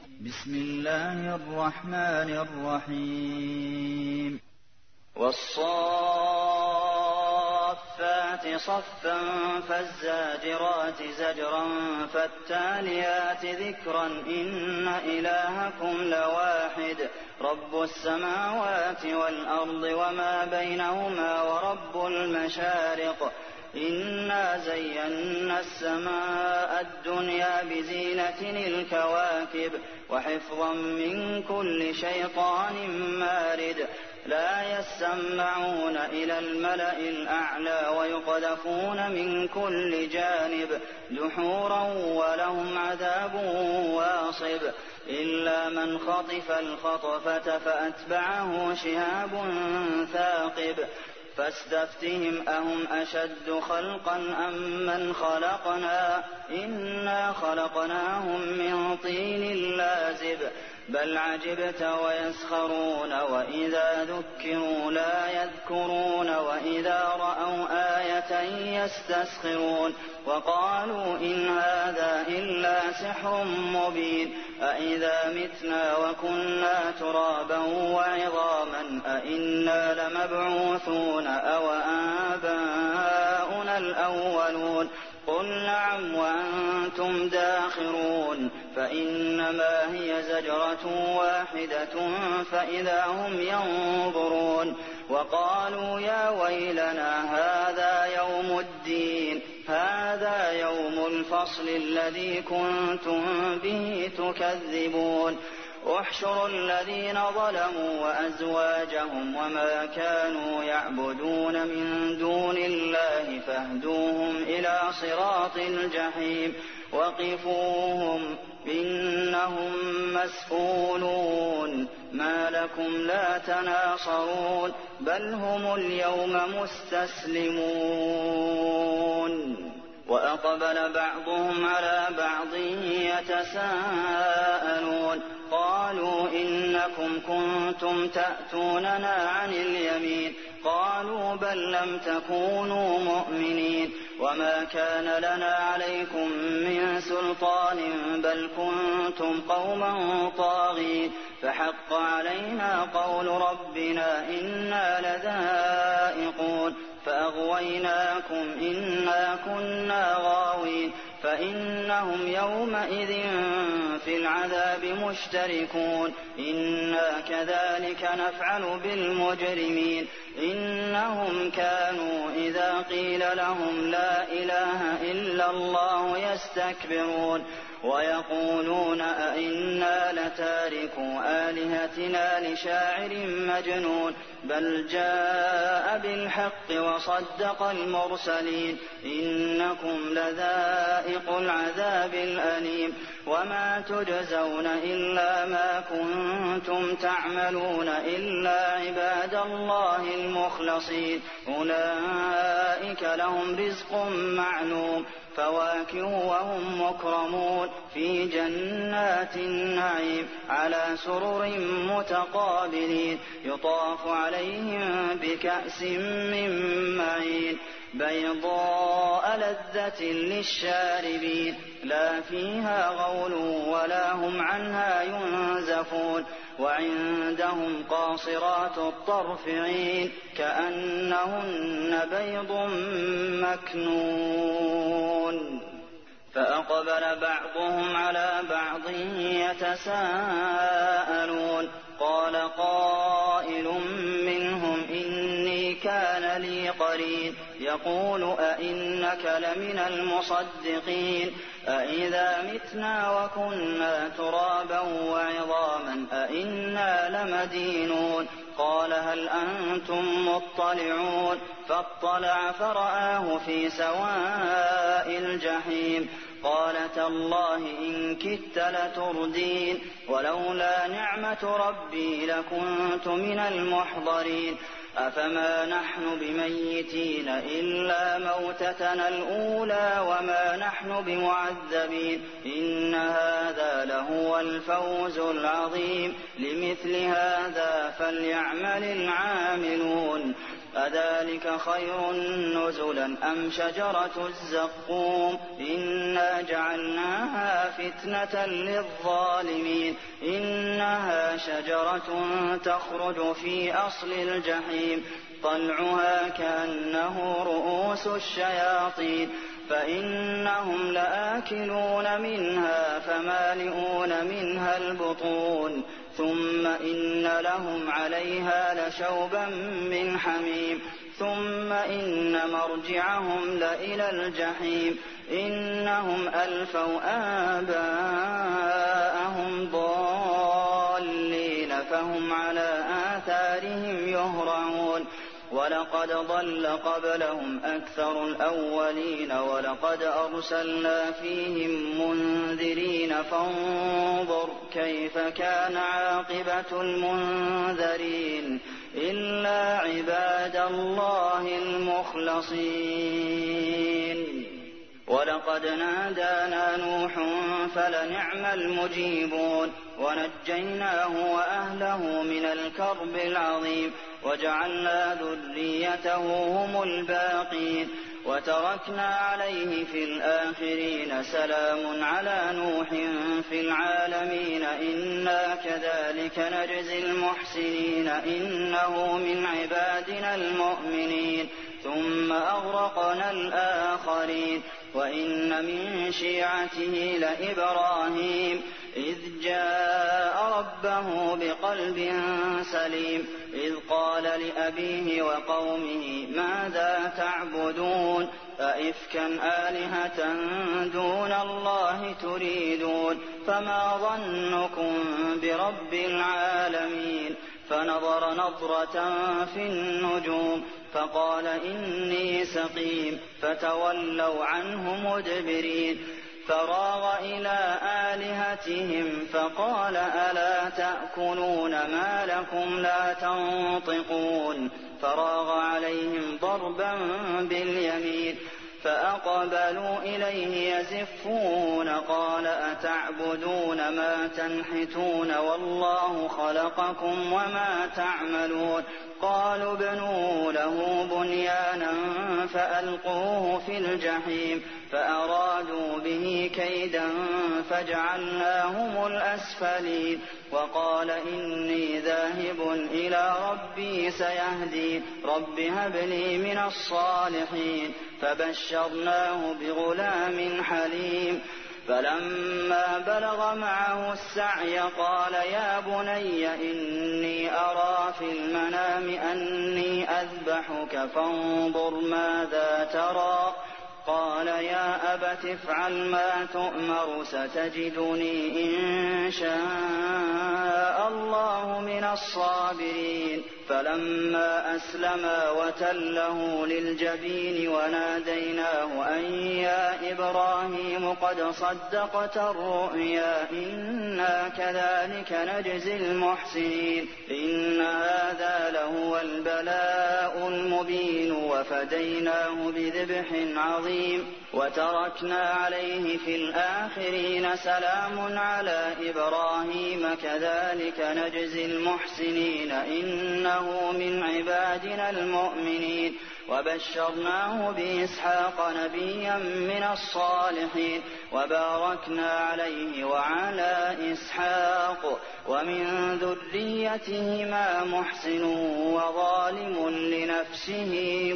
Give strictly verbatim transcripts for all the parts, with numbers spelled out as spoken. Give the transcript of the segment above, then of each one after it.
بسم الله الرحمن الرحيم والصافات صفا فالزاجرات زجرا فالتاليات ذكرا إن إلهكم لواحد رب السماوات والأرض وما بينهما ورب المشارق إنا زينا السماء الدنيا بزينة الكواكب وحفظا من كل شيطان مارد لا يسمعون إلى الملأ الأعلى ويقذفون من كل جانب دحورا ولهم عذاب واصب إلا من خطف الخطفة فأتبعه شهاب ثاقب فاستفتهم أهم أشد خلقا أم من خلقنا إنا خلقناهم من طين لازب بل عجبت ويسخرون وإذا ذكروا لا يذكرون وإذا رأوا آية يستسخرون وقالوا إن هذا إلا سحر مبين أإذا متنا وكنا ترابا وعظاما أإنا لمبعوثون أو آباؤنا الأولون قل نعم وأنتم داخرون فإنما هي زجرة واحدة فإذا هم ينظرون وقالوا يا ويلنا هذا يوم الدين هذا يوم الفصل الذي كنتم به تكذبون احشروا الذين ظلموا وأزواجهم وما كانوا يعبدون من دون الله فاهدوهم إلى صراط الجحيم وقفوهم إنهم مسئولون ما لكم لا تناصرون بل هم اليوم مستسلمون وأقبل بعضهم على بعض يتساءلون قالوا إنكم كنتم تأتوننا عن اليمين قالوا بل لم تكونوا مؤمنين وما كان لنا عليكم من سلطان بل كنتم قوما طاغين فحق علينا قول ربنا إنا لذائقون فأغويناكم إنا كنا غاوين فإنهم يومئذ في العذاب مشتركون إنا كذلك نفعل بالمجرمين إنهم كانوا إذا قيل لهم لا إله إلا الله يستكبرون ويقولون أئنا لتاركو آلهتنا لشاعر مجنون بل جاء بالحق وصدق المرسلين إنكم لذائق العذاب الأليم وما تجزون إلا ما كنتم تعملون إلا عباد الله المخلصين أولئك لهم رزق معلوم فواكه وهم مكرمون في جنات النعيم على سرر متقابلين يطاف عليهم بكأس من معين بيضاء لذة للشاربين لا فيها غول ولا هم عنها ينزفون وعندهم قاصرات الطرف عين كأنهن بيض مكنون فأقبل بعضهم على بعض يتساءلون قال قائل منهم إني كان لي قرين يقول أئنك لمن المصدقين أئذا متنا وكنا ترابا وعظاما أئنا لمدينون قال هل أنتم مطلعون فاطلع فرآه في سواء الجحيم قال تالله إن كدت لتردين ولولا نعمة ربي لكنت من المحضرين أفما نحن بميتين إلا موتتنا الأولى وما نحن بمعذبين إن هذا لهو الفوز العظيم لمثل هذا فليعمل العاملون أذلك خير نزلا أم شجرة الزقوم إنا جعلناها فتنة للظالمين إنها شجرة تخرج في أصل الجحيم طلعها كأنه رؤوس الشياطين فإنهم لآكلون منها فمالئون منها البطون ثم إن لهم عليها لشوبا من حميم ثم إن مرجعهم لإلى الجحيم إنهم ألفوا آباءهم ضالين فهم على آثارهم يهرعون ولقد ضل قبلهم أكثر الأولين ولقد أرسلنا فيهم منذرين فانظر كيف كان عاقبة المنذرين إلا عباد الله المخلصين ولقد نادانا نوح فلنعم المجيبون ونجيناه وأهله من الكرب العظيم وجعلنا ذريته هم الباقين وتركنا عليه في الآخرين سلام على نوح في العالمين إنا كذلك نجزي المحسنين إنه من عبادنا المؤمنين ثم أغرقنا الآخرين وإن من شيعته لإبراهيم إذ جاء ربه بقلب سليم إذ قال لأبيه وقومه ماذا تعبدون أئفكا آلهة دون الله تريدون فما ظنكم برب العالمين فنظر نظرة في النجوم فقال إني سقيم فتولوا عنه مدبرين فراغ إلى آلهتهم فقال ألا تأكلون ما لكم لا تنطقون فراغ عليهم ضربا باليمين فأقبلوا إليه يزفون قال أتعبدون ما تنحتون والله خلقكم وما تعملون قالوا ابنوا له بنيانا فألقوه في الجحيم فأرادوا به كيدا فجعلناهم الأسفلين وقال إني ذاهب إلى ربي سيهدين رب هب لي من الصالحين فبشرناه بغلام حليم فلما بلغ معه السعي قال يا بني إني أرى في المنام أني أذبحك فانظر ماذا ترى قال يا أبت افعل ما تؤمر ستجدني إن شاء الله من الصابرين فلما أسلما وتله للجبين وناديناه أن يا إبراهيم قد صدقت الرؤيا إنا كذلك نجزي المحسنين إن هذا لهو البلاء المبين وفديناه بذبح عظيم وتركنا عليه في الآخرين سلام على إبراهيم كذلك نجزي المحسنين إنه من عبادنا المؤمنين وبشرناه بإسحاق نبيا من الصالحين وباركنا عليه وعلى إسحاق ومن ذريتهما محسن وظالم لنفسه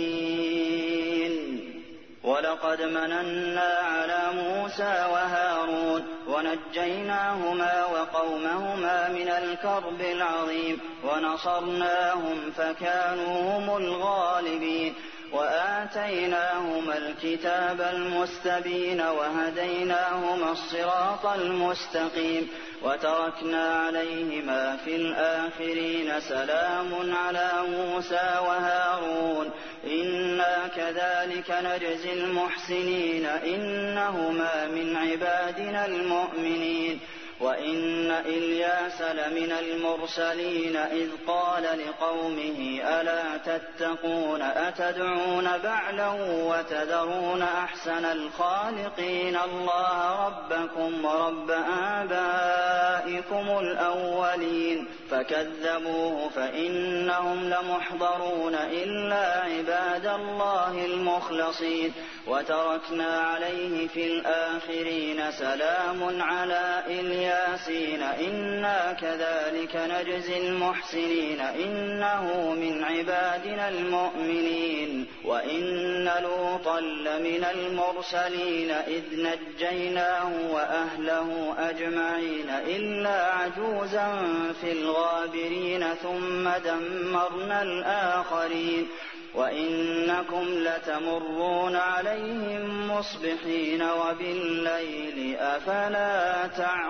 مبين ولقد مننا على موسى وهارون ونجيناهما وقومهما من الكرب العظيم ونصرناهم فكانوا هم الغالبين وآتيناهما الكتاب المستبين وهديناهما الصراط المستقيم وتركنا عليهما في الآخرين سلام على موسى وهارون إنا كذلك نجزي المحسنين إنهما من عبادنا المؤمنين وإن إلياس لمن المرسلين إذ قال لقومه ألا تتقون أتدعون بعلا وتذرون أحسن الخالقين الله ربكم ورب آبائكم أَسْلَفْنَاكُمُ الْأَوَّلِينَ فَكَذَّبُوهُ فَإِنَّهُمْ لَمُحْضَرُونَ إِلَّا عِبَادَ اللَّهِ الْمُخْلَصِينَ وَتَرَكْنَا عَلَيْهِ فِي الْآخِرِينَ سَلَامٌ عَلَىٰ إِلْيَاسِينَ إِنَّا كَذَٰلِكَ نَجْزِي الْمُحْسِنِينَ إِنَّهُ مِنْ عِبَادِنَا الْمُؤْمِنِينَ وَإِنَّ لُوطًا لَّمِنَ الْمُرْسَلِينَ إِذْ نَجَّيْنَاهُ وَأَهْلَهُ أَجْمَعِينَ إِلَّا عَجُوزًا فِي الْغَابِرِينَ ثُمَّ دَمَّرْنَا الْآخَرِينَ وَإِنَّكُمْ لَتَمُرُّونَ عَلَيْهِم مُّصْبِحِينَ وَبِاللَّيْلِ ۚ أَفَلَا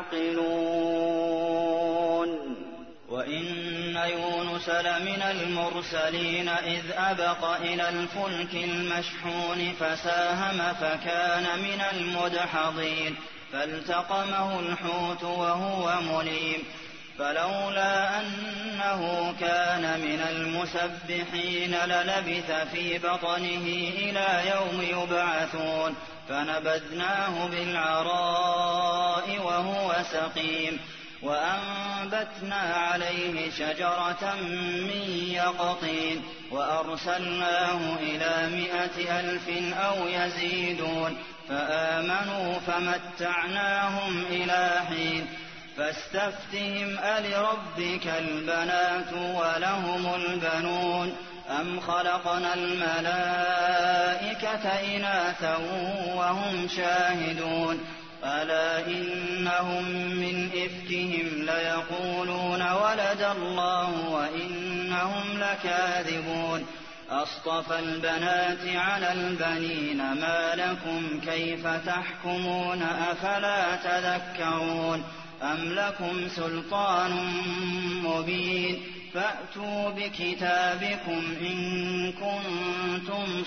تَعْقِلُونَ وَإِنَّ يُونُسَ لَمِنَ الْمُرْسَلِينَ إِذْ أَبَقَ إِلَى الْفُلْكِ الْمَشْحُونِ فَسَاهَمَ فَكَانَ مِنَ الْمُدْحَضِينَ فَالْتَقَمَهُ الْحُوتُ وَهُوَ مُلِيمٌ فَلَوْلَا أَنَّهُ كَانَ مِنَ الْمُسَبِّحِينَ لَلَبِثَ فِي بَطْنِهِ إِلَىٰ يَوْمِ يُبْعَثُونَ فَنَبَذْنَاهُ بِالْعَرَاءِ وَهُوَ سَقِيمٌ وَأَنبَتْنَا عَلَيْهِ شَجَرَةً مِّن يَقْطِينٍ وَأَرْسَلْنَاهُ إِلَىٰ مِائَةِ أَلْفٍ أَوْ يَزِيدُونَ فَآمَنُوا فَمَتَّعْنَاهُمْ إِلَىٰ حِينٍ فَاسْتَفْتِهِمْ أَلِرَبِّكَ الْبَنَاتُ وَلَهُمُ الْبَنُونَ أَمْ خَلَقْنَا الْمَلَائِكَةَ إِنَاثًا وَهُمْ شَاهِدُونَ أَلَا إِنَّهُم مِّنْ إِفْكِهِمْ لَيَقُولُونَ وَلَدَ اللَّهُ وَإِنَّهُمْ لَكَاذِبُونَ أَصْطَفَى الْبَنَاتِ عَلَى الْبَنِينَ مَا لَكُمْ كَيْفَ تَحْكُمُونَ أَفَلَا تَذَكَّرُونَ أَمْ لَكُمْ سُلْطَانٌ مُّبِينٌ فَأْتُوا بِكِتَابِكُمْ إِن كُنتُمْ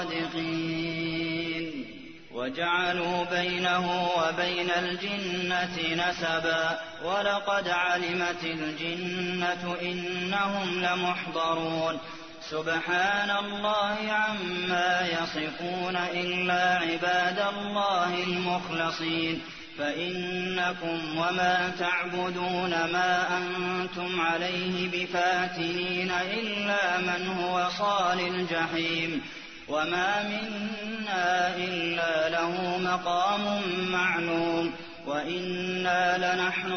صَادِقِينَ وَجَعَلُوا بَيْنَهُ وَبَيْنَ الْجِنَّةِ نَسَبًا وَلَقَدْ عَلِمَتِ الْجِنَّةُ إِنَّهُمْ لَمُحْضَرُونَ سُبْحَانَ اللَّهِ عَمَّا يَصِفُونَ إِلَّا عِبَادَ اللَّهِ الْمُخْلَصِينَ فَإِنَّكُمْ وَمَا تَعْبُدُونَ مَا أَنتُمْ عَلَيْهِ بِفَاتِنِينَ إِلَّا مَنْ هُوَ صَالِ الْجَحِيمِ وَمَا مِنَّا إِلَّا لَهُ مَقَامٌ مَّعْلُومٌ وَإِنَّا لَنَحْنُ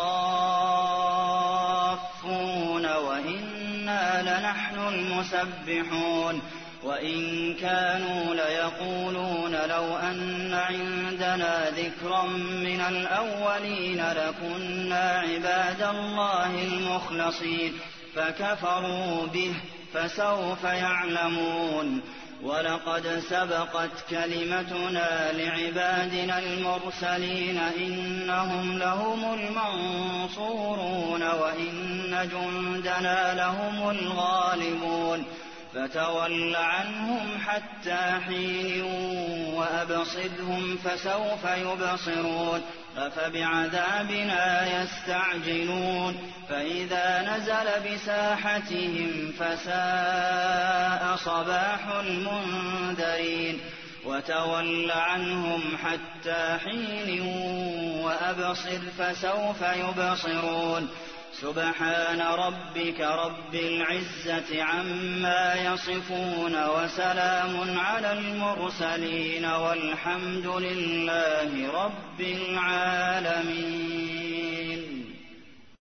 الصَّافُّونَ وَإِنَّا لَنَحْنُ الْمُسَبِّحُونَ وَإِن كَانُوا لَيَقُولُونَ لَوْ أَنَّ عِندَنَا ذِكْرًا مِّنَ الْأَوَّلِينَ لَكُنَّا عِبَادَ اللَّهِ الْمُخْلَصِينَ فَكَفَرُوا بِهِ فَسَوْفَ يَعْلَمُونَ وَلَقَدْ سَبَقَتْ كَلِمَتُنَا لِعِبَادِنَا الْمُرْسَلِينَ إِنَّهُمْ لَهُمُ الْمَنصُورُونَ وَإِنَّ جُندَنَا لَهُمُ الْغَالِبُونَ فَتَوَلَّ عَنْهُمْ حَتَّىٰ حِينٍ وَأَبْصِرْهُمْ فَسَوْفَ يُبْصِرُونَ أَفَبِعَذَابِنَا يَسْتَعْجِلُونَ فَإِذَا نَزَلَ بِسَاحَتِهِمْ فَسَاءَ صَبَاحُ الْمُنذَرِينَ وَتَوَلَّ عَنْهُمْ حَتَّىٰ حِينٍ وَأَبْصِرْ فَسَوْفَ يُبْصِرُونَ سُبْحَانَ رَبِّكَ رَبِّ الْعِزَّةِ عَمَّا يَصِفُونَ وَسَلَامٌ عَلَى الْمُرْسَلِينَ وَالْحَمْدُ لِلَّهِ رَبِّ الْعَالَمِينَ